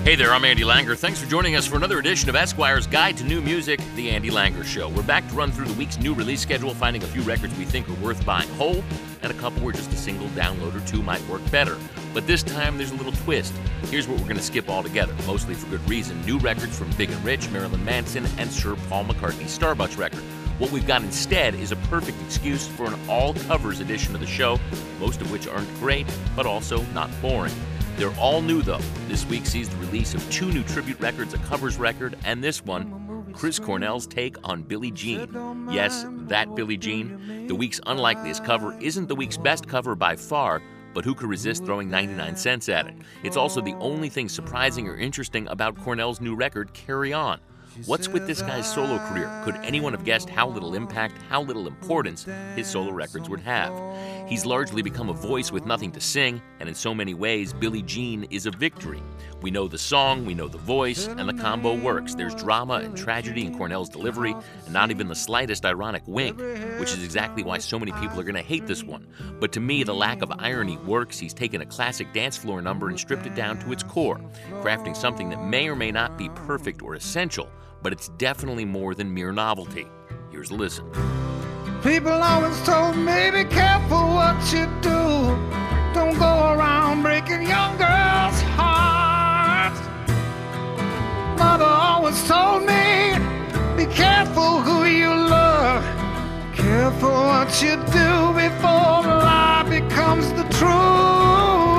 Hey there, I'm Andy Langer. Thanks for joining us for another edition of Esquire's Guide to New Music, The Andy Langer Show. We're back to run through the week's new release schedule, finding a few records we think are worth buying whole, and a couple where just a single download or two might work better. But this time, there's a little twist. Here's what we're going to skip altogether, mostly for good reason. New records from Big and Rich, Marilyn Manson, and Sir Paul McCartney's Starbucks record. What we've got instead is a perfect excuse for an all-covers edition of the show, most of which aren't great, but also not boring. They're all new, though. This week sees the release of two new tribute records, a covers record, and this one, Chris Cornell's take on Billie Jean. Yes, that Billie Jean. The week's unlikeliest cover isn't the week's best cover by far, but who could resist throwing 99 cents at it? It's also the only thing surprising or interesting about Cornell's new record, Carry On. What's with this guy's solo career? Could anyone have guessed how little impact, how little importance his solo records would have? He's largely become a voice with nothing to sing, and in so many ways, Billie Jean is a victory. We know the song, we know the voice, and the combo works. There's drama and tragedy in Cornell's delivery, and not even the slightest ironic wink, which is exactly why so many people are going to hate this one. But to me, the lack of irony works. He's taken a classic dance floor number and stripped it down to its core, crafting something that may or may not be perfect or essential, but it's definitely more than mere novelty. Here's a listen. People always told me, be careful what you do. Don't go around breaking young girls' hearts. Mother always told me, be careful who you love. Careful what you do before the lie becomes the truth.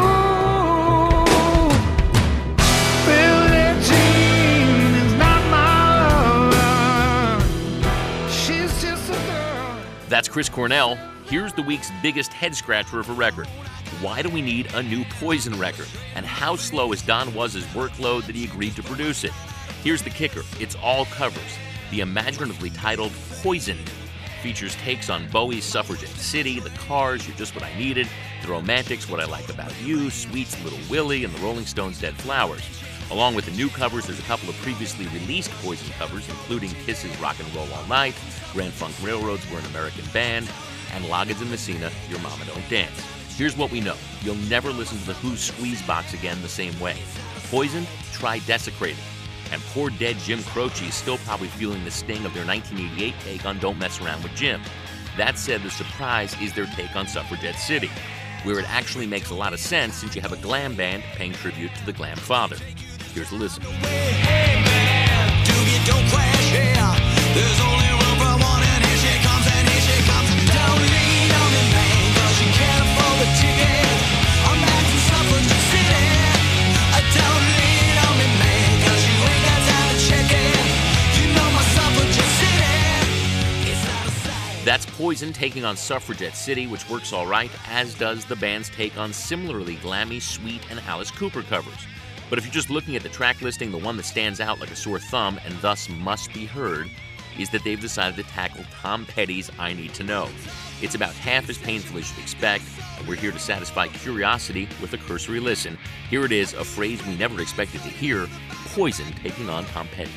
Billie Jean is not my love. She's just a girl. That's Chris Cornell. Here's the week's biggest head-scratcher of a record. Why do we need a new Poison record? And how slow is Don Was' workload that he agreed to produce it? Here's the kicker. It's all covers. The imaginatively titled Poison features takes on Bowie's Suffragette City, The Cars, You're Just What I Needed, The Romantics, What I Like About You, Sweet's Little Willie, and the Rolling Stones' Dead Flowers. Along with the new covers, there's a couple of previously released Poison covers, including Kiss's Rock and Roll All Night, Grand Funk Railroad's We're an American Band, and Loggins and Messina, Your Mama Don't Dance. Here's what we know. You'll never listen to the Who's Squeeze Box again the same way. Poison, try Desecrated. And poor dead Jim Croce is still probably feeling the sting of their 1988 take on Don't Mess Around with Jim. That said, the surprise is their take on Suffragette City, where it actually makes a lot of sense since you have a glam band paying tribute to the glam father. Here's a listen. Hey man, don't crash, yeah. There's only room for one, and here she comes, and here she comes. Don't lean on me, man, 'cause you can't afford the ticket. I'm back to Suffragette City. Don't lean on me, man, 'cause you ain't got time to check it. You know my Suffragette City. It's out of sight. That's Poison taking on Suffragette City, which works all right, as does the band's take on similarly glammy, Sweet, and Alice Cooper covers. But if you're just looking at the track listing, the one that stands out like a sore thumb and thus must be heard is that they've decided to tackle Tom Petty's I Need to Know. It's about half as painful as you'd expect, and we're here to satisfy curiosity with a cursory listen. Here it is, a phrase we never expected to hear, Poison taking on Tom Petty.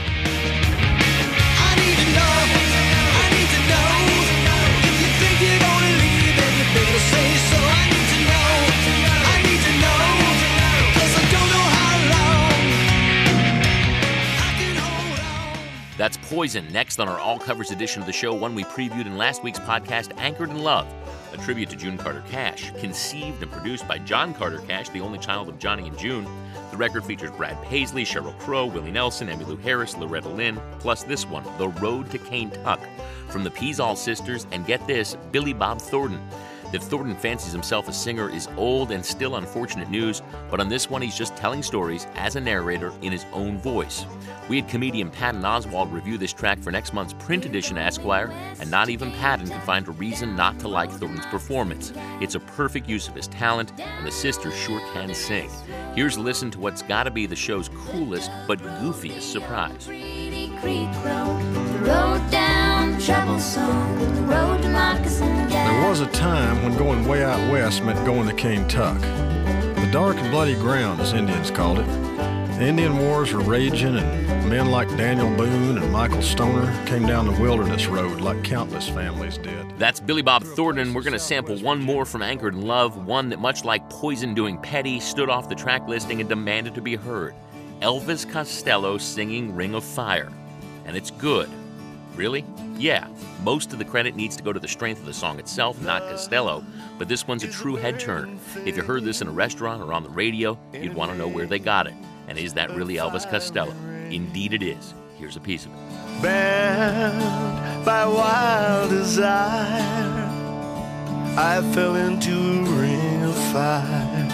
I need to know, I need to know. If you think you're gonna leave, then you better say so. I need to know, I need to know, 'cause I don't know how long I can hold on. That's Poison, next on our all-covers edition of the show, one we previewed in last week's podcast, Anchored in Love, a tribute to June Carter Cash, conceived and produced by John Carter Cash, the only child of Johnny and June. The record features Brad Paisley, Sheryl Crow, Willie Nelson, Emmylou Harris, Loretta Lynn, plus this one, The Road to Cane Tuck, from the Peasall Sisters, and get this, Billy Bob Thornton. That Thornton fancies himself a singer is old and still unfortunate news, but on this one he's just telling stories as a narrator in his own voice. We had comedian Patton Oswalt review this track for next month's print edition of Esquire, and not even Patton could find a reason not to like Thornton's performance. It's a perfect use of his talent, and the sisters sure can sing. Here's a listen to what's gotta be the show's coolest but goofiest surprise. Reedy Creek Road, the road down the troublesome, the road to Moccasin Gap. There was a time when going way out west meant going to Cane Tuck. The dark and bloody ground, as Indians called it. The Indian wars were raging, and men like Daniel Boone and Michael Stoner came down the wilderness road like countless families did. That's Billy Bob Thornton. We're going to sample one more from Anchored in Love, one that, much like Poison doing Petty, stood off the track listing and demanded to be heard. Elvis Costello singing Ring of Fire. And it's good. Really? Yeah. Most of the credit needs to go to the strength of the song itself, not Costello, but this one's a true head-turner. If you heard this in a restaurant or on the radio, you'd want to know where they got it. And is that really Elvis Costello? Indeed it is. Here's a piece of it. Bound by wild desire, I fell into a ring of fire.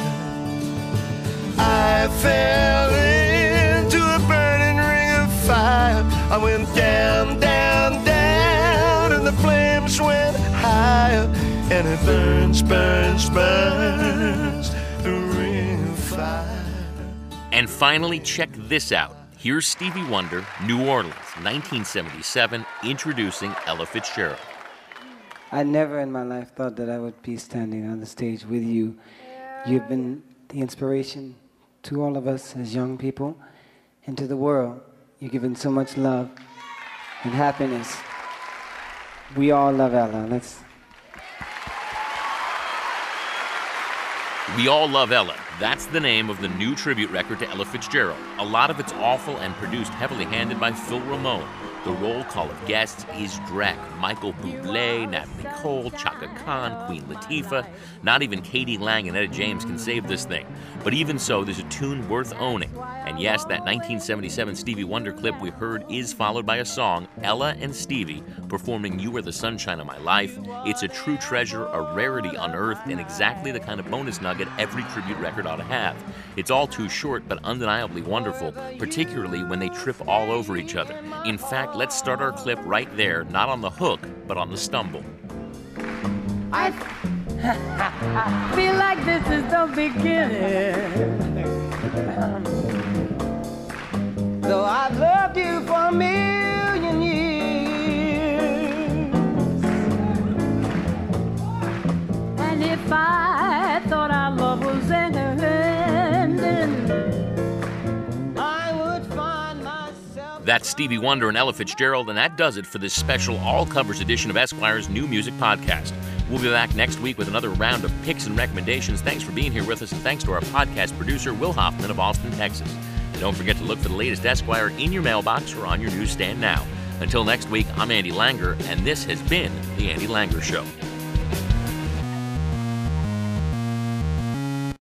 I fell into a burning ring of fire. I went down, down, down, and the flames went higher. And it burns, burns, burns, the ring of fire. And finally, check this out. Here's Stevie Wonder, New Orleans, 1977, introducing Ella Fitzgerald. I never in my life thought that I would be standing on the stage with you. You've been the inspiration to all of us as young people and to the world. You've given so much love and happiness. We all love Ella. We All Love Ella. That's the name of the new tribute record to Ella Fitzgerald. A lot of it's awful and produced heavily handed by Phil Ramone. The roll call of guests is Drek, Michael Bublé, Natalie Cole, Chaka Khan, Queen Latifah. Not even Katie Lang and Etta James can save this thing. But even so, there's a tune worth owning. And yes, that 1977 Stevie Wonder clip we heard is followed by a song, Ella and Stevie, performing You Are the Sunshine of My Life. It's a true treasure, a rarity unearthed, and exactly the kind of bonus nugget every tribute record ought to have. It's all too short, but undeniably wonderful, particularly when they trip all over each other. In fact, let's start our clip right there, not on the hook, but on the stumble. I feel like this is the beginning. Though I've loved you for a million years. And if I thought our love was ending, I would find myself... That's Stevie Wonder and Ella Fitzgerald, and that does it for this special all-covers edition of Esquire's New Music Podcast. We'll be back next week with another round of picks and recommendations. Thanks for being here with us, and thanks to our podcast producer, Will Hoffman of Austin, Texas. And don't forget to look for the latest Esquire in your mailbox or on your newsstand now. Until next week, I'm Andy Langer, and this has been The Andy Langer Show.